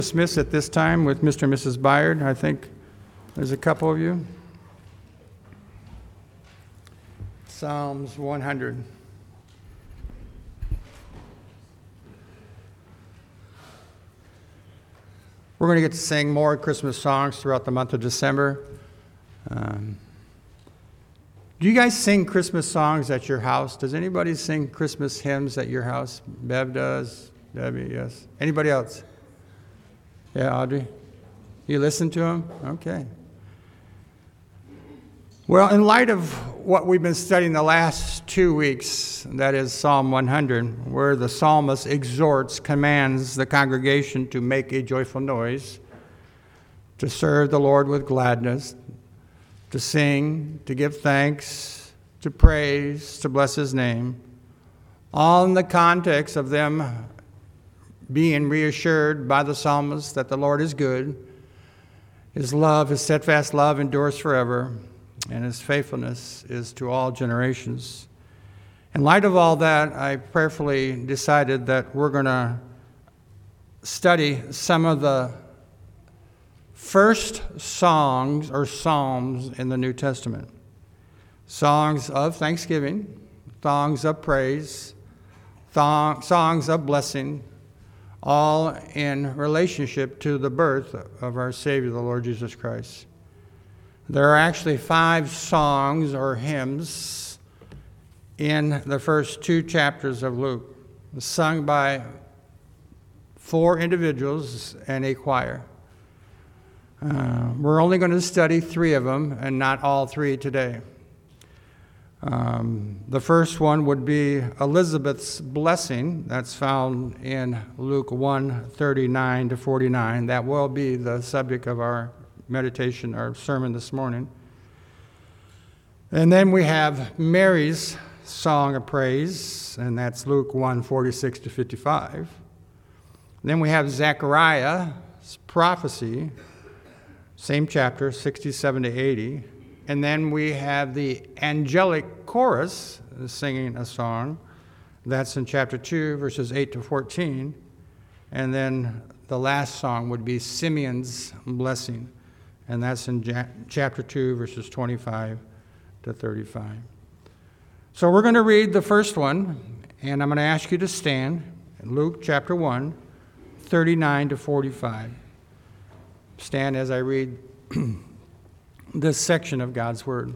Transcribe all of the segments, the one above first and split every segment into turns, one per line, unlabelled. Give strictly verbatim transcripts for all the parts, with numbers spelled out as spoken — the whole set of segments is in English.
Dismiss at this time with Mister and Missus Byard. I think there's a couple of you. Psalms one hundred. We're going to get to sing more Christmas songs throughout the month of December. Um, do you guys sing Christmas songs at your house? Does anybody sing Christmas hymns at your house? Bev does. Debbie, yes. Anybody else? Yeah, Audrey? You listen to them? Okay. Well, in light of what we've been studying the last two weeks, that is Psalm one hundred, where the psalmist exhorts, commands the congregation to make a joyful noise, to serve the Lord with gladness, to sing, to give thanks, to praise, to bless his name, all in the context of them being reassured by the psalmist that the Lord is good, his love, his steadfast love endures forever, and his faithfulness is to all generations. In light of all that, I prayerfully decided that we're going to study some of the first songs or psalms in the New Testament. Songs of thanksgiving, songs of praise, thong, songs of blessing, all in relationship to the birth of our Savior, the Lord Jesus Christ. There are actually five songs or hymns in the first two chapters of Luke, sung by four individuals and a choir. Uh, we're only going to study three of them and not all three today. Um, the first one would be Elizabeth's Blessing. That's found in Luke one, thirty-nine to forty-nine. That will be the subject of our meditation, our sermon this morning. And then we have Mary's Song of Praise, and that's Luke one, forty-six to fifty-five. Then we have Zechariah's Prophecy, same chapter, sixty-seven to eighty. And then we have the angelic chorus singing a song. That's in chapter two, verses eight to fourteen. And then the last song would be Simeon's Blessing. And that's in ja- chapter two, verses twenty-five to thirty-five. So we're going to read the first one, and I'm going to ask you to stand. Luke chapter one, thirty-nine to forty-five. Stand as I read this section of God's Word.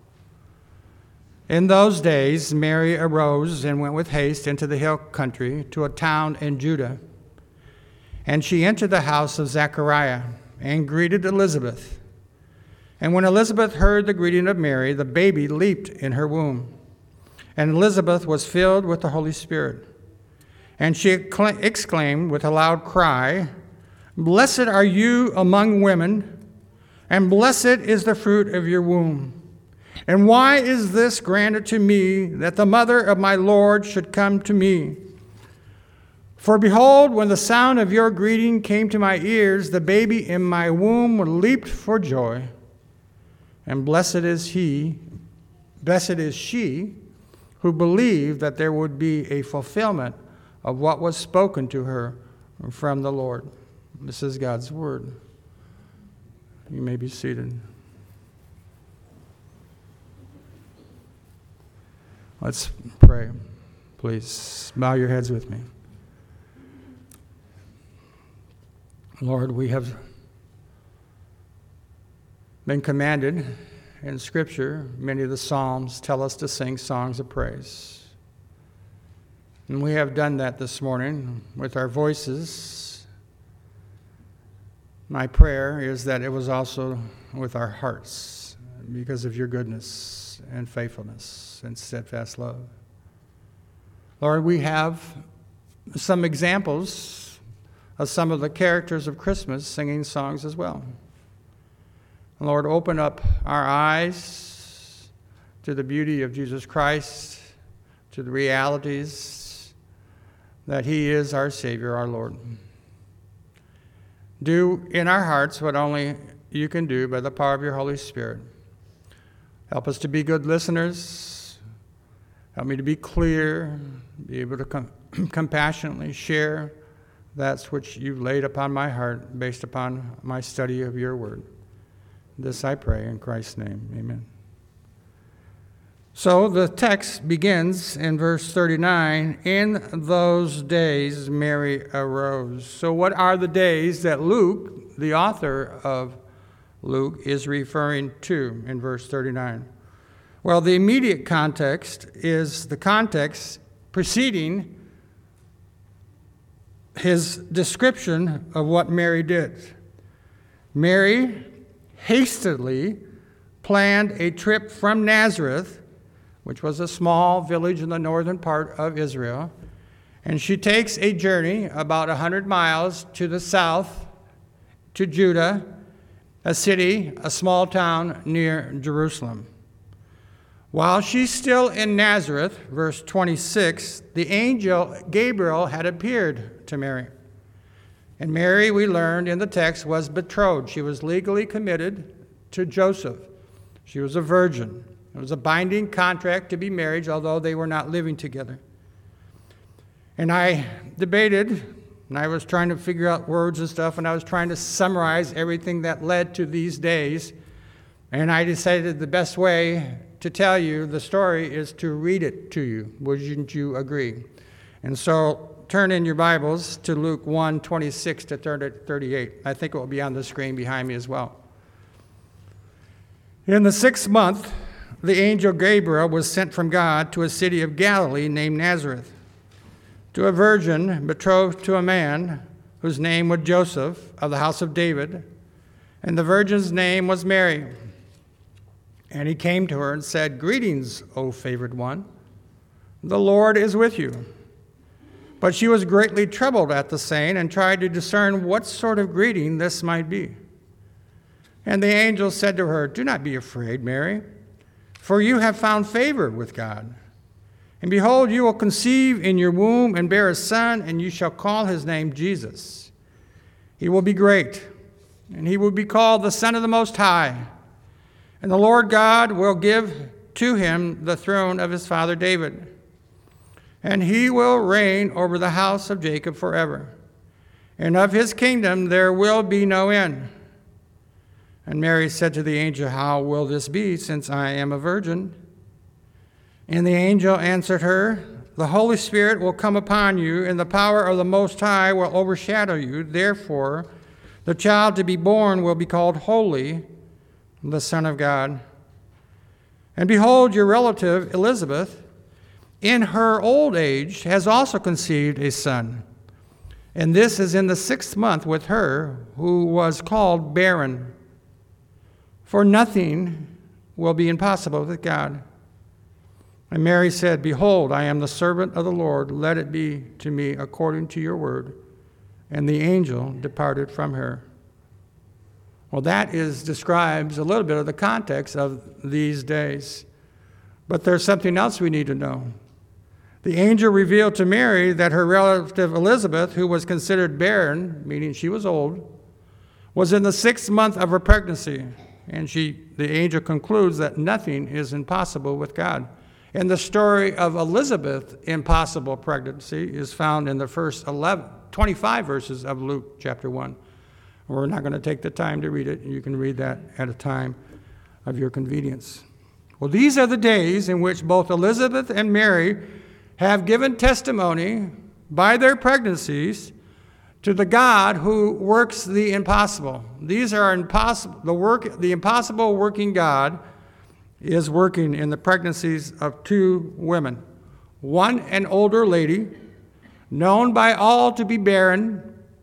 In those days, Mary arose and went with haste into the hill country to a town in Judah. And she entered the house of Zechariah and greeted Elizabeth. And when Elizabeth heard the greeting of Mary, the baby leaped in her womb. And Elizabeth was filled with the Holy Spirit. And she exclaimed with a loud cry, "Blessed are you among women, and blessed is the fruit of your womb. And why is this granted to me, that the mother of my Lord should come to me? For behold, when the sound of your greeting came to my ears, the baby in my womb leaped for joy. And blessed is he, blessed is she, who believed that there would be a fulfillment of what was spoken to her from the Lord." This is God's Word. You may be seated. Let's pray. Please bow your heads with me. Lord, we have been commanded in Scripture, many of the Psalms tell us to sing songs of praise. And we have done that this morning with our voices. My prayer is that it was also with our hearts because of your goodness and faithfulness and steadfast love. Lord, we have some examples of some of the characters of Christmas singing songs as well. Lord, open up our eyes to the beauty of Jesus Christ, to the realities that he is our Savior, our Lord. Do in our hearts what only you can do by the power of your Holy Spirit. Help us to be good listeners. Help me to be clear, be able to com- compassionately share That's which you've laid upon my heart based upon my study of your word. This I pray in Christ's name. Amen. So the text begins in verse thirty-nine, in those days Mary arose. So what are the days that Luke, the author of Luke, is referring to in verse thirty-nine? Well, the immediate context is the context preceding his description of what Mary did. Mary hastily planned a trip from Nazareth, which was a small village in the northern part of Israel, and she takes a journey about one hundred miles to the south to Judah, a city, a small town near Jerusalem. While she's still in Nazareth, verse twenty-six, the angel Gabriel had appeared to Mary. And Mary, we learned in the text, was betrothed. She was legally committed to Joseph. She was a virgin. It was a binding contract to be married, although they were not living together. And I debated, and I was trying to figure out words and stuff, and I was trying to summarize everything that led to these days. And I decided the best way to tell you the story is to read it to you. Wouldn't you agree? And so turn in your Bibles to Luke one, twenty-six to thirty-eight. I think it will be on the screen behind me as well. In the sixth month, the angel Gabriel was sent from God to a city of Galilee named Nazareth, to a virgin betrothed to a man whose name was Joseph, of the house of David, and the virgin's name was Mary. And he came to her and said, "Greetings, O favored one. The Lord is with you." But she was greatly troubled at the saying and tried to discern what sort of greeting this might be. And the angel said to her, "Do not be afraid, Mary, for you have found favor with God. And behold, you will conceive in your womb and bear a son, and you shall call his name Jesus. He will be great, and he will be called the Son of the Most High. And the Lord God will give to him the throne of his father David. And he will reign over the house of Jacob forever. And of his kingdom there will be no end." And Mary said to the angel, "How will this be, since I am a virgin?" And the angel answered her, "The Holy Spirit will come upon you, and the power of the Most High will overshadow you. Therefore, the child to be born will be called Holy, the Son of God. And behold, your relative Elizabeth, in her old age, has also conceived a son. And this is in the sixth month with her, who was called barren. For nothing will be impossible with God." And Mary said, "Behold, I am the servant of the Lord. Let it be to me according to your word." And the angel departed from her. Well, that is describes a little bit of the context of these days. But there's something else we need to know. The angel revealed to Mary that her relative Elizabeth, who was considered barren, meaning she was old, was in the sixth month of her pregnancy. And she, the angel concludes that nothing is impossible with God. And the story of Elizabeth's impossible pregnancy is found in the first eleven, twenty-five verses of Luke chapter one. We're not going to take the time to read it. You can read that at a time of your convenience. Well, these are the days in which both Elizabeth and Mary have given testimony by their pregnancies to the God who works the impossible. These are impossible. The work, the impossible working God is working in the pregnancies of two women. One, an older lady, known by all to be barren,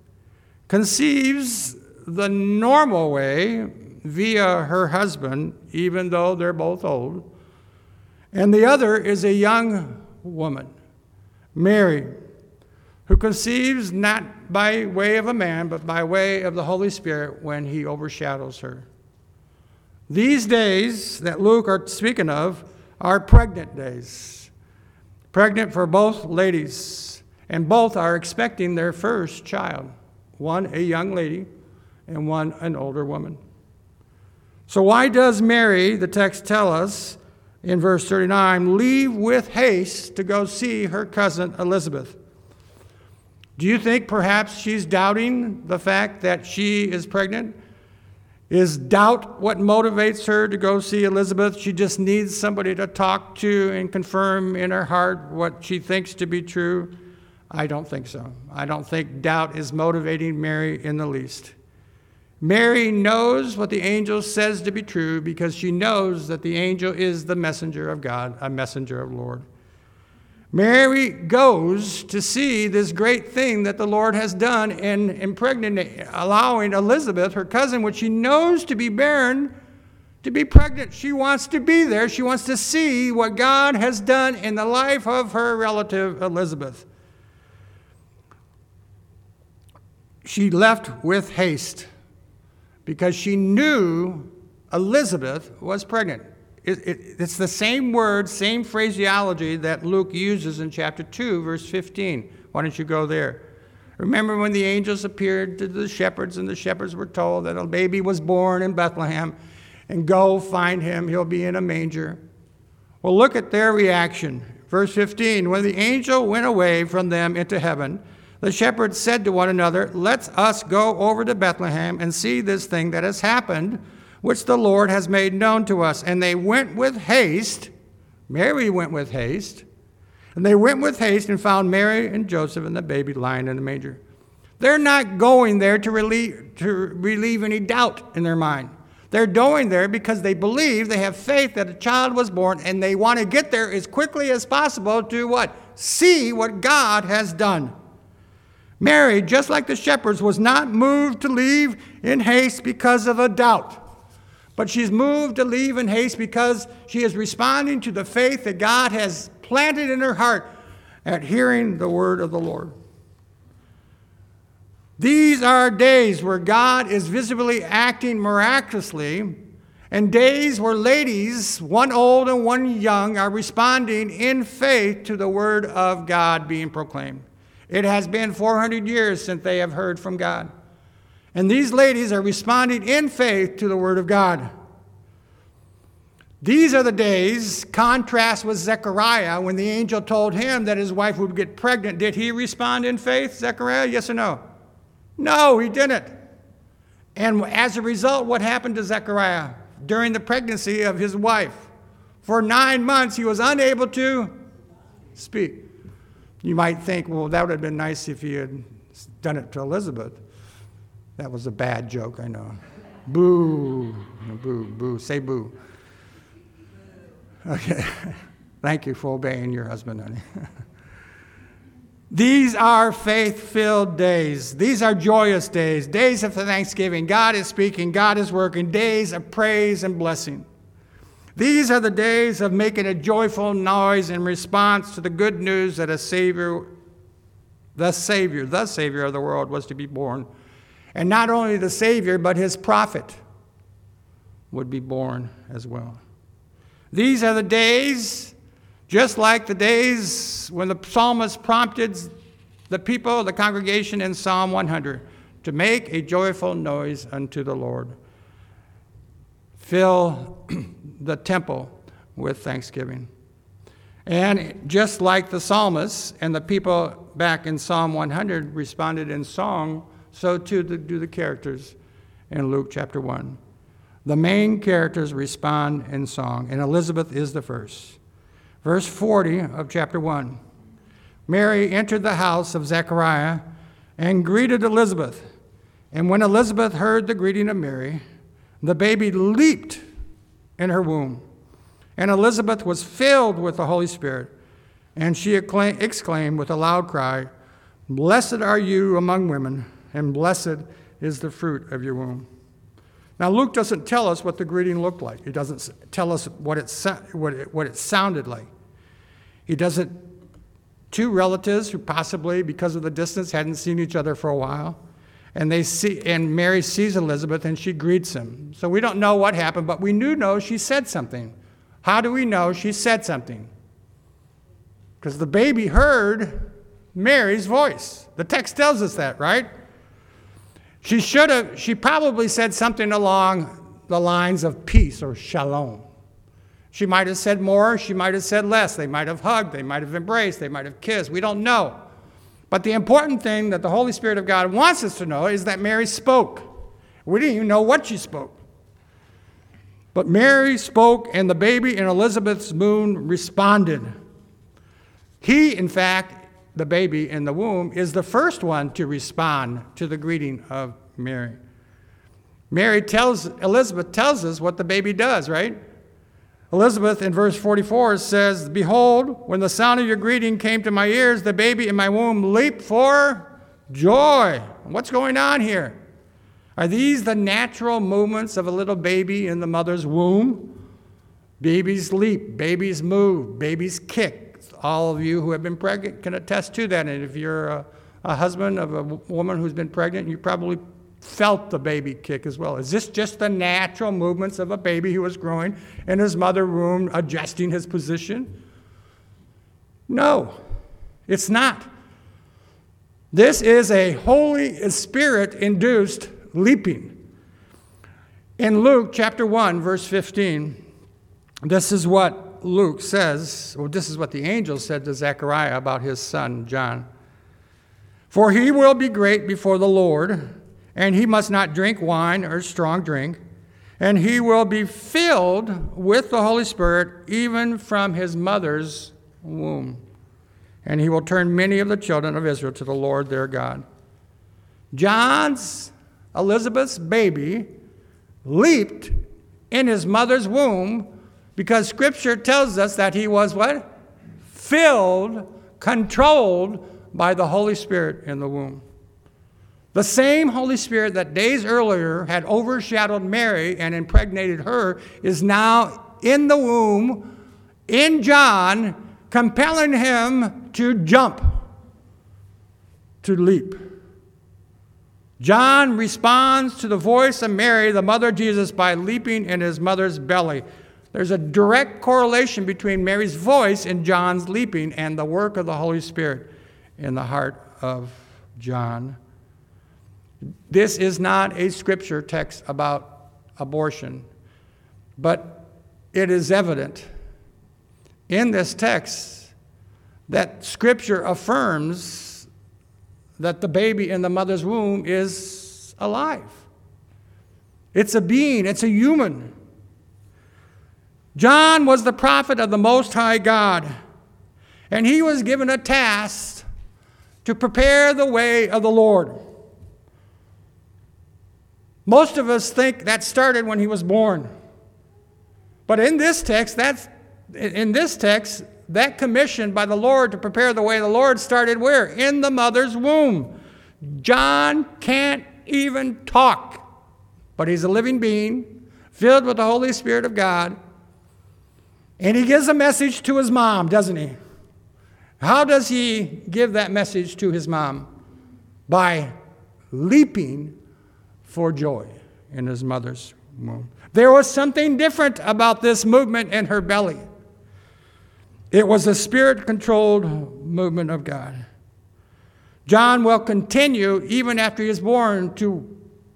conceives the normal way via her husband, even though they're both old. And the other is a young woman, Mary, who conceives not by way of a man, but by way of the Holy Spirit when he overshadows her. These days that Luke are speaking of are pregnant days, pregnant for both ladies, and both are expecting their first child, one a young lady and one an older woman. So why does Mary, the text tell us in verse thirty-nine, leave with haste to go see her cousin Elizabeth? Do you think perhaps she's doubting the fact that she is pregnant? Is doubt what motivates her to go see Elizabeth? She just needs somebody to talk to and confirm in her heart what she thinks to be true? I don't think so. I don't think doubt is motivating Mary in the least. Mary knows what the angel says to be true because she knows that the angel is the messenger of God, a messenger of the Lord. Mary goes to see this great thing that the Lord has done in impregnating, allowing Elizabeth, her cousin, which she knows to be barren, to be pregnant. She wants to be there. She wants to see what God has done in the life of her relative, Elizabeth. She left with haste because she knew Elizabeth was pregnant. It, it, it's the same word, same phraseology that Luke uses in chapter two, verse fifteen. Why don't you go there? Remember when the angels appeared to the shepherds, and the shepherds were told that a baby was born in Bethlehem, and go find him, he'll be in a manger. Well, look at their reaction. Verse fifteen, when the angel went away from them into heaven, the shepherds said to one another, let us go over to Bethlehem and see this thing that has happened, which the Lord has made known to us. And they went with haste. Mary went with haste. And they went with haste and found Mary and Joseph and the baby lying in the manger. They're not going there to relieve, to relieve any doubt in their mind. They're going there because they believe, they have faith that a child was born, and they want to get there as quickly as possible to what? See what God has done. Mary, just like the shepherds, was not moved to leave in haste because of a doubt. But she's moved to leave in haste because she is responding to the faith that God has planted in her heart at hearing the word of the Lord. These are days where God is visibly acting miraculously, and days where ladies, one old and one young, are responding in faith to the word of God being proclaimed. It has been four hundred years since they have heard from God. And these ladies are responding in faith to the word of God. These are the days, contrast with Zechariah, when the angel told him that his wife would get pregnant. Did he respond in faith, Zechariah? Yes or no? No, he didn't. And as a result, what happened to Zechariah during the pregnancy of his wife? For nine months, he was unable to speak. You might think, well, that would have been nice if he had done it to Elizabeth. That was a bad joke, I know. Boo, boo, boo, say boo. Okay, thank you for obeying your husband, honey. These are faith-filled days. These are joyous days, days of thanksgiving. God is speaking, God is working, days of praise and blessing. These are the days of making a joyful noise in response to the good news that a Savior, the Savior, the Savior of the world was to be born. And not only the Savior, but his prophet would be born as well. These are the days, just like the days when the psalmist prompted the people, the congregation in Psalm one hundred, to make a joyful noise unto the Lord. Fill the temple with thanksgiving. And just like the psalmist and the people back in Psalm one hundred responded in song, so too do the characters in Luke chapter one. The main characters respond in song, and Elizabeth is the first. Verse forty of chapter one. Mary entered the house of Zechariah and greeted Elizabeth. And when Elizabeth heard the greeting of Mary, the baby leaped in her womb. And Elizabeth was filled with the Holy Spirit, and she exclaimed with a loud cry, "Blessed are you among women, and blessed is the fruit of your womb." Now, Luke doesn't tell us what the greeting looked like. He doesn't tell us what it, what it, what it sounded like. He doesn't, two relatives who possibly, because of the distance, hadn't seen each other for a while, and they see, and Mary sees Elizabeth, and she greets him. So we don't know what happened, but we do know she said something. How do we know she said something? Because the baby heard Mary's voice. The text tells us that, right? She should have, she probably said something along the lines of peace or shalom. She might have said more, she might have said less. They might have hugged, they might have embraced, they might have kissed. We don't know. But the important thing that the Holy Spirit of God wants us to know is that Mary spoke. We didn't even know what she spoke. But Mary spoke, and the baby in Elizabeth's womb responded. He, in fact, the baby in the womb, is the first one to respond to the greeting of Mary. Mary tells, Elizabeth tells us what the baby does, right? Elizabeth in verse forty-four says, "Behold, when the sound of your greeting came to my ears, the baby in my womb leaped for joy." What's going on here? Are these the natural movements of a little baby in the mother's womb? Babies leap, babies move, babies kick. All of you who have been pregnant can attest to that. And if you're a, a husband of a woman who's been pregnant, you probably felt the baby kick as well. Is this just the natural movements of a baby who was growing in his mother's womb, adjusting his position? No, it's not. This is a Holy Spirit-induced leaping. In Luke chapter one, verse fifteen, this is what Luke says, or this is what the angel said to Zechariah about his son John. "For he will be great before the Lord, and he must not drink wine or strong drink, and he will be filled with the Holy Spirit even from his mother's womb. And he will turn many of the children of Israel to the Lord their God." John's, Elizabeth's baby, leaped in his mother's womb because Scripture tells us that he was what? Filled, controlled by the Holy Spirit in the womb. The same Holy Spirit that days earlier had overshadowed Mary and impregnated her is now in the womb, in John, compelling him to jump, to leap. John responds to the voice of Mary, the mother of Jesus, by leaping in his mother's belly. There's a direct correlation between Mary's voice and John's leaping and the work of the Holy Spirit in the heart of John. This is not a scripture text about abortion, but it is evident in this text that Scripture affirms that the baby in the mother's womb is alive. It's a being, it's a human. John was the prophet of the Most High God, and he was given a task to prepare the way of the Lord. Most of us think that started when he was born. But in this text, that's in this text, that commission by the Lord to prepare the way of the Lord started where? In the mother's womb. John can't even talk, but he's a living being, filled with the Holy Spirit of God, and he gives a message to his mom, doesn't he? How does he give that message to his mom? By leaping for joy in his mother's womb. There was something different about this movement in her belly. It was a spirit-controlled movement of God. John will continue, even after he is born, to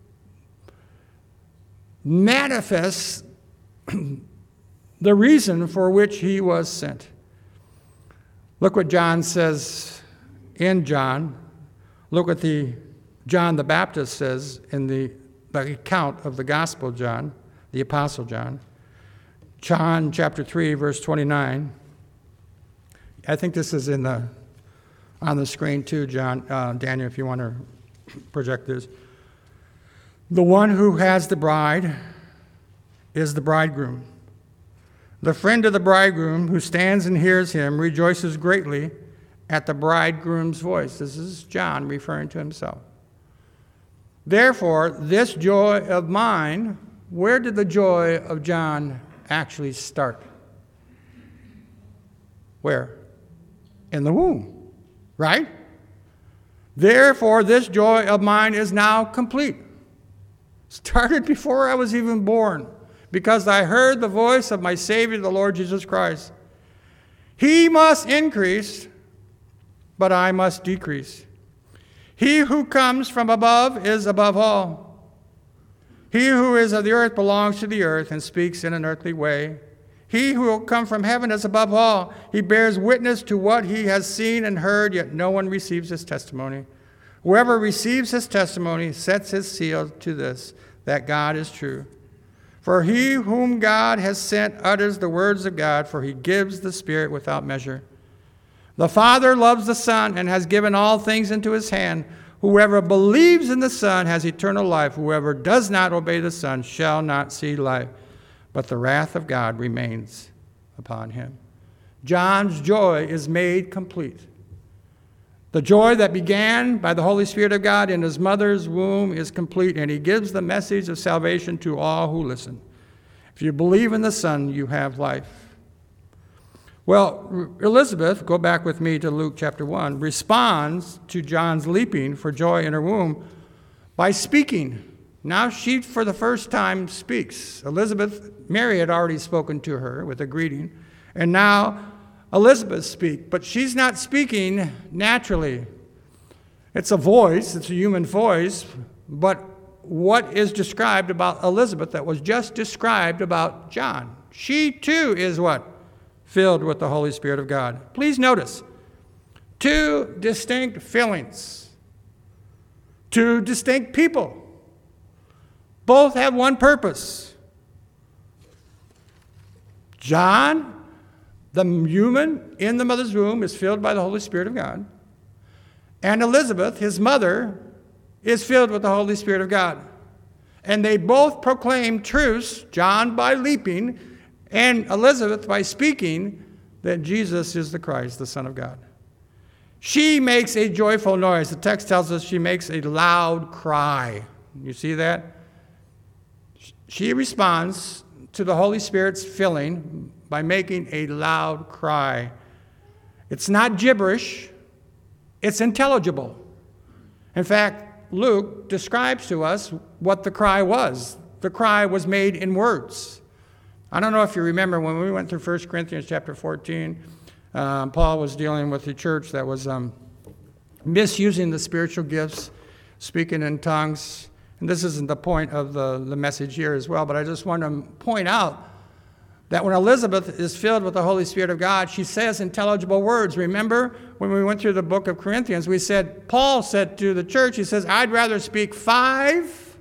manifest the reason for which he was sent. Look what John says in John. Look what the John the Baptist says in the, the account of the Gospel of John, the Apostle John. John chapter three, verse twenty-nine. I think this is in the on the screen too, John, uh, Daniel, if you want to project this. "The one who has the bride is the bridegroom. The friend of the bridegroom who stands and hears him rejoices greatly at the bridegroom's voice." This is John referring to himself. "Therefore, this joy of mine," where did the joy of John actually start? Where? In the womb, right? "Therefore, this joy of mine is now complete." Started before I was even born, because I heard the voice of my Savior, the Lord Jesus Christ. He must increase, but I must decrease. He who comes from above is above all. He who is of the earth belongs to the earth and speaks in an earthly way. He who will come from heaven is above all. He bears witness to what he has seen and heard, yet no one receives his testimony. Whoever receives his testimony sets his seal to this, that God is true. For he whom God has sent utters the words of God, for he gives the Spirit without measure. The Father loves the Son and has given all things into his hand. Whoever believes in the Son has eternal life. Whoever does not obey the Son shall not see life, but the wrath of God remains upon him. John's joy is made complete. The joy that began by the Holy Spirit of God in his mother's womb is complete, and he gives the message of salvation to all who listen. If you believe in the Son, you have life. Well, Elizabeth, go back with me to Luke chapter one, responds to John's leaping for joy in her womb by speaking. Now she, for the first time, speaks. Elizabeth, Mary had already spoken to her with a greeting, and now Elizabeth speaks, but she's not speaking naturally. It's a voice, it's a human voice, but what is described about Elizabeth that was just described about John? She too is what? Filled with the Holy Spirit of God. Please notice, two distinct feelings, two distinct people. Both have one purpose. John, the human in the mother's womb, is filled by the Holy Spirit of God. And Elizabeth, his mother, is filled with the Holy Spirit of God. And they both proclaim truths, John by leaping, and Elizabeth by speaking, that Jesus is the Christ, the Son of God. She makes a joyful noise. The text tells us she makes a loud cry. You see that? She responds to the Holy Spirit's filling by making a loud cry. It's not gibberish. It's intelligible. In fact, Luke describes to us what the cry was. The cry was made in words. I don't know if you remember when we went through First Corinthians chapter fourteen, um, Paul was dealing with the church that was um, misusing the spiritual gifts, speaking in tongues. And this isn't the point of the, the message here as well, but I just want to point out that when Elizabeth is filled with the Holy Spirit of God, she says intelligible words. Remember when we went through the book of Corinthians, we said, Paul said to the church, he says, I'd rather speak five,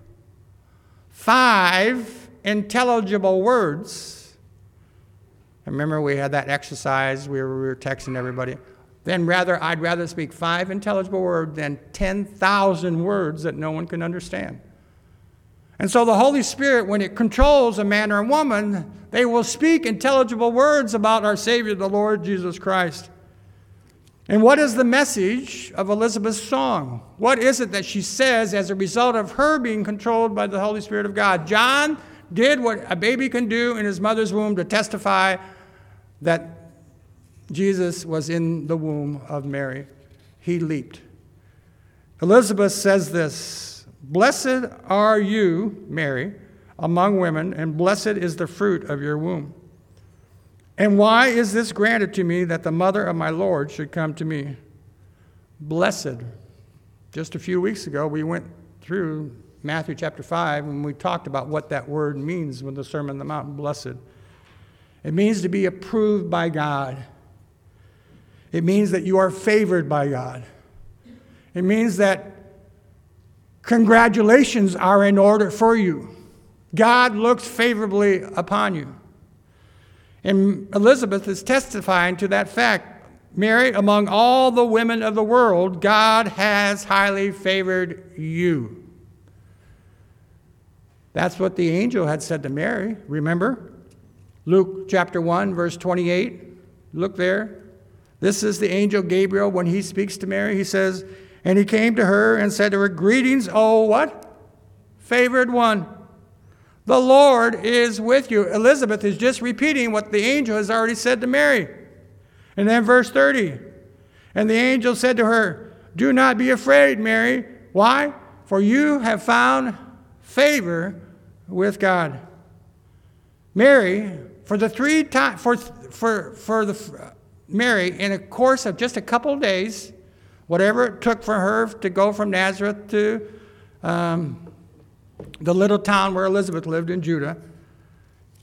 five intelligible words. I remember we had that exercise, we were, we were texting everybody. Then rather, I'd rather speak five intelligible words than ten thousand words that no one can understand. And so the Holy Spirit, when it controls a man or a woman, they will speak intelligible words about our Savior, the Lord Jesus Christ. And what is the message of Elizabeth's song? What is it that she says as a result of her being controlled by the Holy Spirit of God? John did what a baby can do in his mother's womb to testify that Jesus was in the womb of Mary. He leaped. Elizabeth says this, Blessed are you, Mary, among women, and blessed is the fruit of your womb. And why is this granted to me that the mother of my Lord should come to me? Blessed. Just a few weeks ago, we went through Matthew chapter five, and we talked about what that word means with the Sermon on the Mount, blessed. It means to be approved by God. It means that you are favored by God. It means that congratulations are in order for you. God looks favorably upon you. And Elizabeth is testifying to that fact. Mary, among all the women of the world, God has highly favored you. That's what the angel had said to Mary, remember? Luke chapter one, verse twenty-eight. Look there. This is the angel Gabriel when he speaks to Mary. He says, and he came to her and said to her, Greetings, O what? Favored one. The Lord is with you. Elizabeth is just repeating what the angel has already said to Mary. And then verse thirty. And the angel said to her, Do not be afraid, Mary. Why? For you have found favor with God. Mary, for the three times, for, for, for the, Mary, in a course of just a couple of days, whatever it took for her to go from Nazareth to um, the little town where Elizabeth lived in Judah,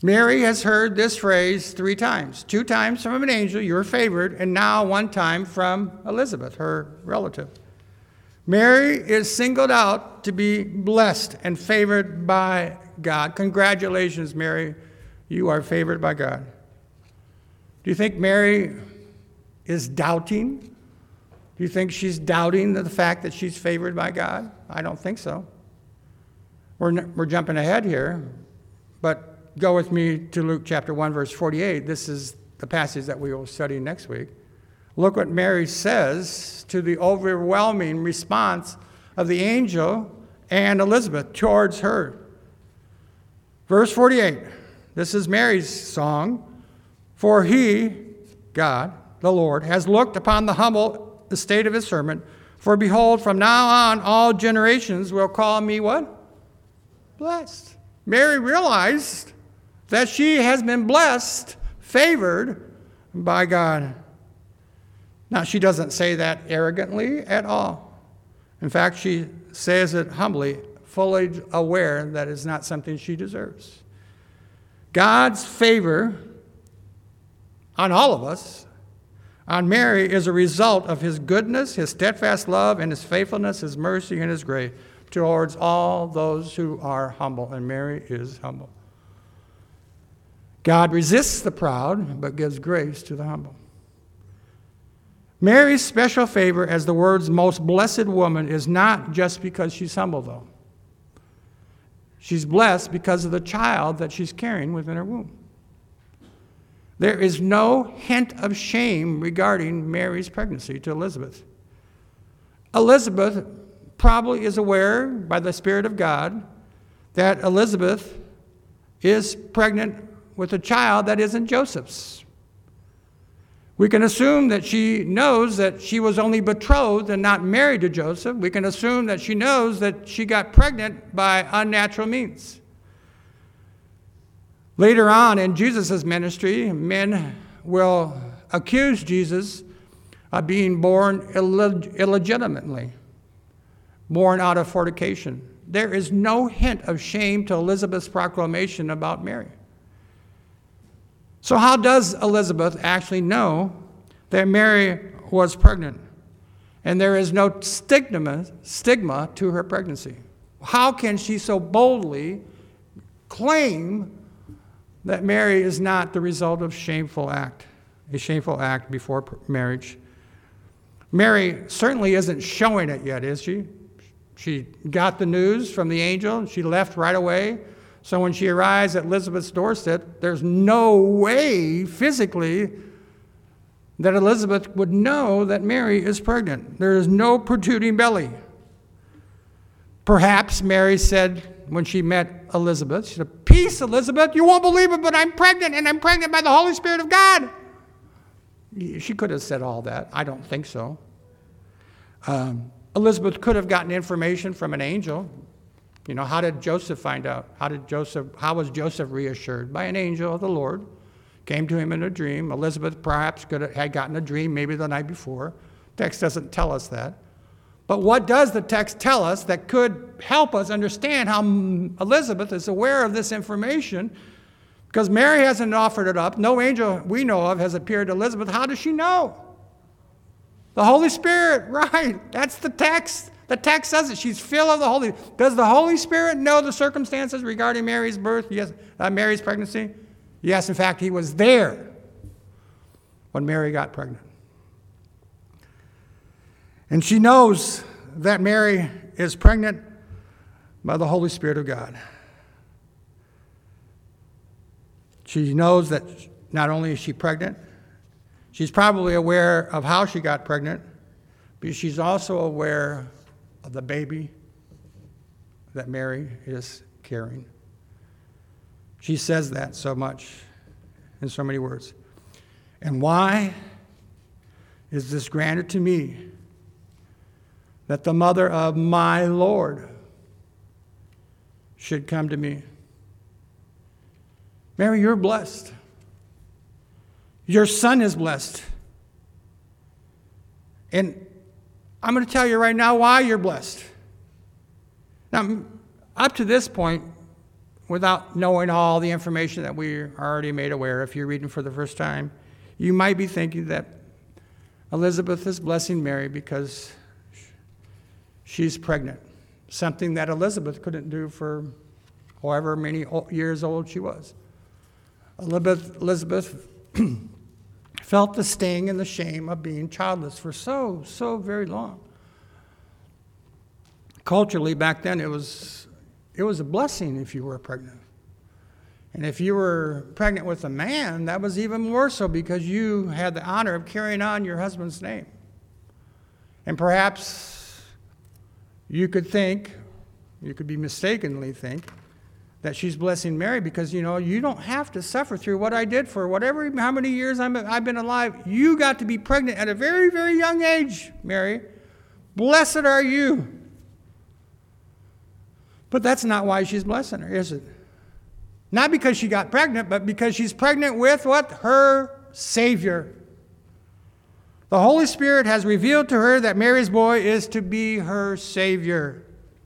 Mary has heard this phrase three times. Two times from an angel, your favored, and now one time from Elizabeth, her relative. Mary is singled out to be blessed and favored by God. Congratulations, Mary. You are favored by God. Do you think Mary is doubting? Do you think she's doubting the fact that she's favored by God? I don't think so. We're, we're jumping ahead here, but go with me to Luke chapter one, verse forty-eight. This is the passage that we will study next week. Look what Mary says to the overwhelming response of the angel and Elizabeth towards her. Verse forty-eight, this is Mary's song. For he, God, the Lord, has looked upon the humble estate of his servant. For behold, from now on, all generations will call me what? Blessed. Mary realized that she has been blessed, favored by God. Now, she doesn't say that arrogantly at all. In fact, she says it humbly, fully aware that it's not something she deserves. God's favor on all of us, on Mary, is a result of his goodness, his steadfast love, and his faithfulness, his mercy, and his grace towards all those who are humble. And Mary is humble. God resists the proud, but gives grace to the humble. Mary's special favor as the world's most blessed woman is not just because she's humble, though. She's blessed because of the child that she's carrying within her womb. There is no hint of shame regarding Mary's pregnancy to Elizabeth. Elizabeth probably is aware by the Spirit of God that Elizabeth is pregnant with a child that isn't Joseph's. We can assume that she knows that she was only betrothed and not married to Joseph. We can assume that she knows that she got pregnant by unnatural means. Later on in Jesus' ministry, men will accuse Jesus of being born illeg- illegitimately, born out of fornication. There is no hint of shame to Elizabeth's proclamation about Mary. So how does Elizabeth actually know that Mary was pregnant? And there is no stigma, stigma to her pregnancy. How can she so boldly claim that Mary is not the result of shameful act, a shameful act before marriage? Mary certainly isn't showing it yet, is she? She got the news from the angel. She left right away. So when she arrives at Elizabeth's doorstep, there's no way physically that Elizabeth would know that Mary is pregnant. There is no protruding belly. Perhaps Mary said when she met Elizabeth, she said, "Peace, Elizabeth, you won't believe it, but I'm pregnant, and I'm pregnant by the Holy Spirit of God." She could have said all that. I don't think so. Um, Elizabeth could have gotten information from an angel. You know, how did Joseph find out? How did Joseph, how was Joseph reassured? By an angel of the Lord. Came to him in a dream. Elizabeth perhaps could have, had gotten a dream maybe the night before. Text doesn't tell us that. But what does the text tell us that could help us understand how Elizabeth is aware of this information? Because Mary hasn't offered it up. No angel we know of has appeared to Elizabeth. How does she know? The Holy Spirit, right. That's the text. The text says it. She's filled of the Holy. Does the Holy Spirit know the circumstances regarding Mary's birth? Yes. Uh, Mary's pregnancy? Yes, in fact, he was there when Mary got pregnant. And she knows that Mary is pregnant by the Holy Spirit of God. She knows that not only is she pregnant, she's probably aware of how she got pregnant, but she's also aware of the baby that Mary is carrying. She says that so much in so many words. And why is this granted to me, that the mother of my Lord should come to me? Mary, you're blessed. Your son is blessed. And I'm going to tell you right now why you're blessed. Now, up to this point, without knowing all the information that we are already made aware, if you're reading for the first time, you might be thinking that Elizabeth is blessing Mary because she's pregnant, something that Elizabeth couldn't do for however many years old she was. Elizabeth, Elizabeth felt the sting and the shame of being childless for so, so very long. Culturally, back then, it was, it was a blessing if you were pregnant. And if you were pregnant with a man, that was even more so because you had the honor of carrying on your husband's name. And perhaps you could think, you could be mistakenly think, that she's blessing Mary because, you know, you don't have to suffer through what I did for whatever, how many years I'm, I've been alive. You got to be pregnant at a very, very young age, Mary. Blessed are you. But that's not why she's blessing her, is it? Not because she got pregnant, but because she's pregnant with what? Her Savior. The Holy Spirit has revealed to her that Mary's boy is to be her Savior.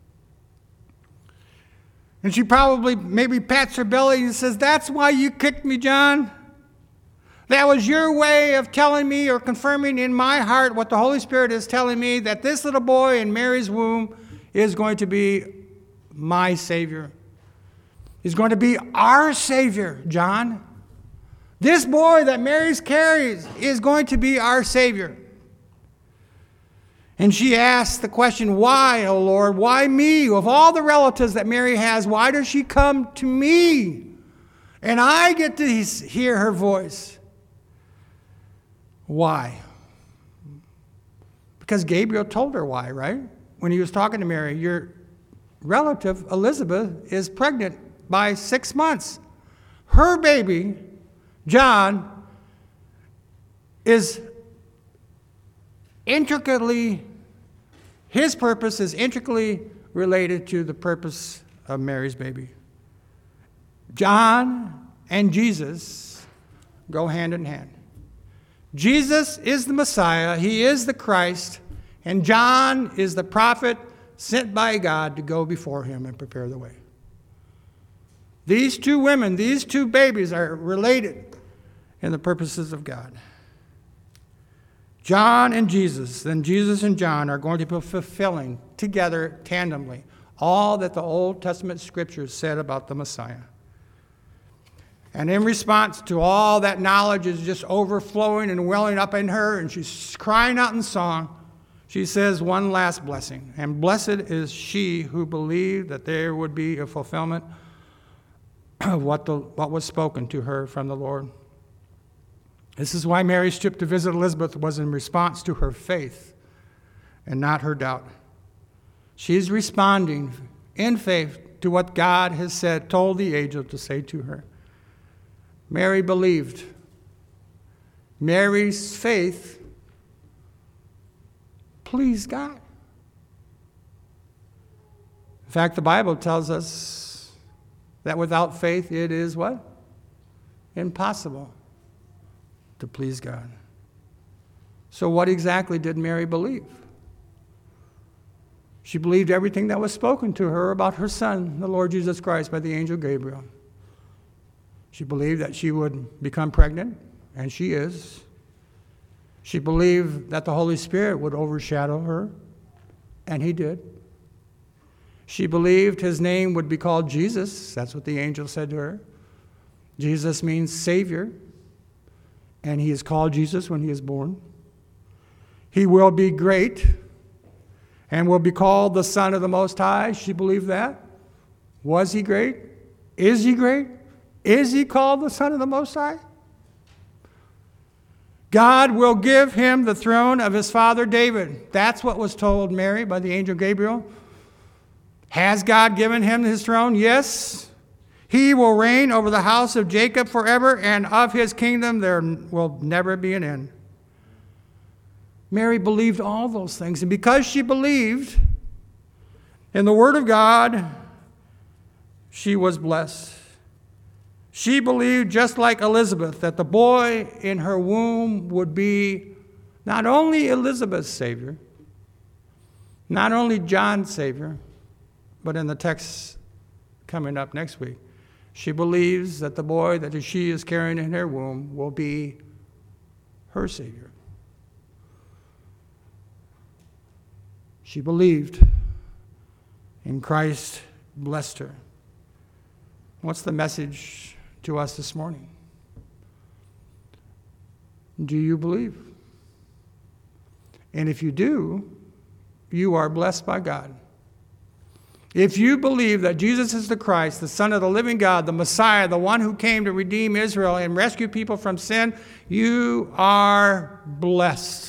And she probably maybe pats her belly and says, that's why you kicked me, John. That was your way of telling me or confirming in my heart what the Holy Spirit is telling me, that this little boy in Mary's womb is going to be my Savior. He's going to be our Savior, John. This boy that Mary carries is going to be our Savior. And she asks the question, why, O Lord? Why me? Of all the relatives that Mary has, why does she come to me? And I get to hear her voice. Why? Because Gabriel told her why, right? When he was talking to Mary, your relative, Elizabeth, is pregnant by six months. Her baby, John, is intricately, his purpose is intricately related to the purpose of Mary's baby. John and Jesus go hand in hand. Jesus is the Messiah, he is the Christ, and John is the prophet sent by God to go before him and prepare the way. These two women, these two babies are related in the purposes of God. John and Jesus, then Jesus and John are going to be fulfilling together, tandemly, all that the Old Testament scriptures said about the Messiah. And in response to all that knowledge is just overflowing and welling up in her, and she's crying out in song, she says one last blessing. And blessed is she who believed that there would be a fulfillment of what, the, what was spoken to her from the Lord. This is why Mary's trip to visit Elizabeth was in response to her faith and not her doubt. She's responding in faith to what God has said, told the angel to say to her. Mary believed. Mary's faith pleased God. In fact, the Bible tells us that without faith it is what? Impossible to please God. So what exactly did Mary believe? She believed everything that was spoken to her about her son, the Lord Jesus Christ, by the angel Gabriel. She believed that she would become pregnant, and she is. She believed that the Holy Spirit would overshadow her, and he did. She believed his name would be called Jesus. That's what the angel said to her. Jesus means Savior, and he is called Jesus when he is born. He will be great and will be called the Son of the Most High. She believed that. Was he great? Is he great? Is he called the Son of the Most High? God will give him the throne of his father David. That's what was told Mary by the angel Gabriel. Has God given him his throne? Yes. He will reign over the house of Jacob forever, and of his kingdom there will never be an end. Mary believed all those things, and because she believed in the Word of God, she was blessed. She believed, just like Elizabeth, that the boy in her womb would be not only Elizabeth's Savior, not only John's Savior, but in the text coming up next week, She believes that the boy that she is carrying in her womb will be her Savior. She believed, and Christ blessed her. What's the message to us this morning? Do you believe? And if you do, you are blessed by God. If you believe that Jesus is the Christ, the Son of the living God, the Messiah, the one who came to redeem Israel and rescue people from sin, you are blessed.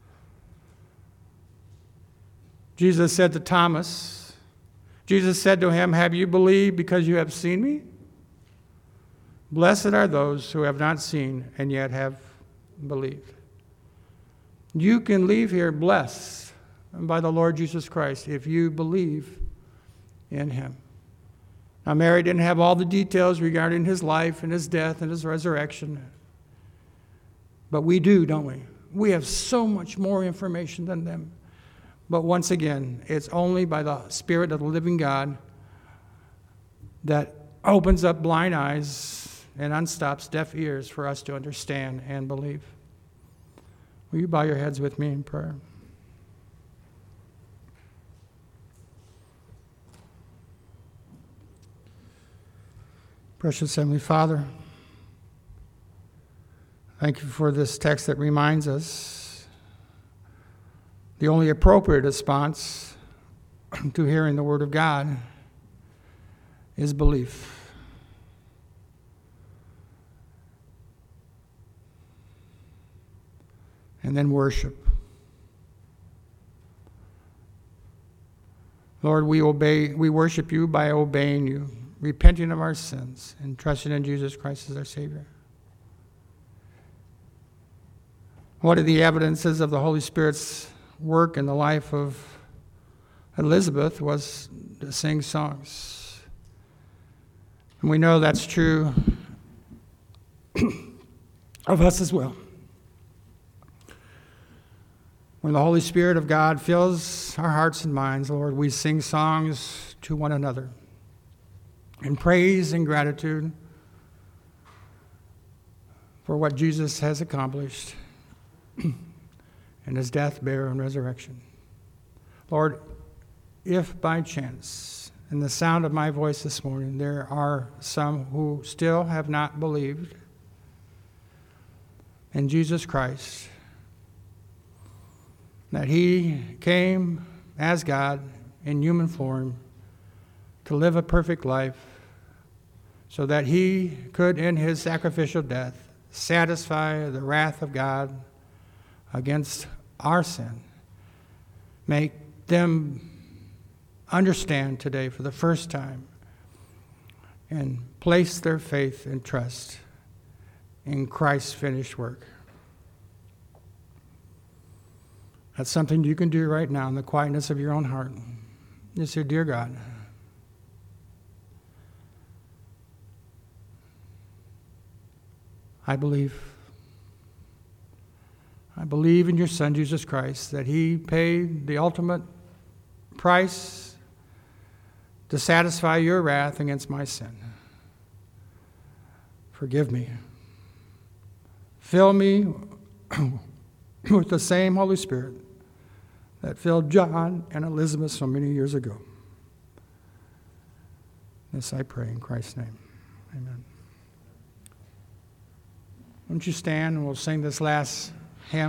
Jesus said to Thomas, Jesus said to him, "Have you believed because you have seen me? Blessed are those who have not seen and yet have believed." You can leave here blessed by the Lord Jesus Christ if you believe in him. Now, Mary didn't have all the details regarding his life and his death and his resurrection. But we do, don't we? We have so much more information than them. But once again, it's only by the Spirit of the living God that opens up blind eyes and unstops deaf ears for us to understand and believe. Will you bow your heads with me in prayer? Precious Heavenly Father, thank you for this text that reminds us the only appropriate response to hearing the Word of God is belief. And then worship. Lord, we obey, we worship you by obeying you, repenting of our sins, and trusting in Jesus Christ as our Savior. One of the evidences of the Holy Spirit's work in the life of Elizabeth was to sing songs. And we know that's true of us as well. When the Holy Spirit of God fills our hearts and minds, Lord, we sing songs to one another in praise and gratitude for what Jesus has accomplished in his death, burial, and resurrection. Lord, if by chance, in the sound of my voice this morning, there are some who still have not believed in Jesus Christ, that he came as God in human form to live a perfect life so that he could, in his sacrificial death, satisfy the wrath of God against our sin. Make them understand today for the first time and place their faith and trust in Christ's finished work. That's something you can do right now in the quietness of your own heart. You say, "Dear God, I believe. I believe in your Son, Jesus Christ, that he paid the ultimate price to satisfy your wrath against my sin. Forgive me. Fill me with the same Holy Spirit that filled John and Elizabeth so many years ago." This I pray in Christ's name. Amen. Won't you stand and we'll sing this last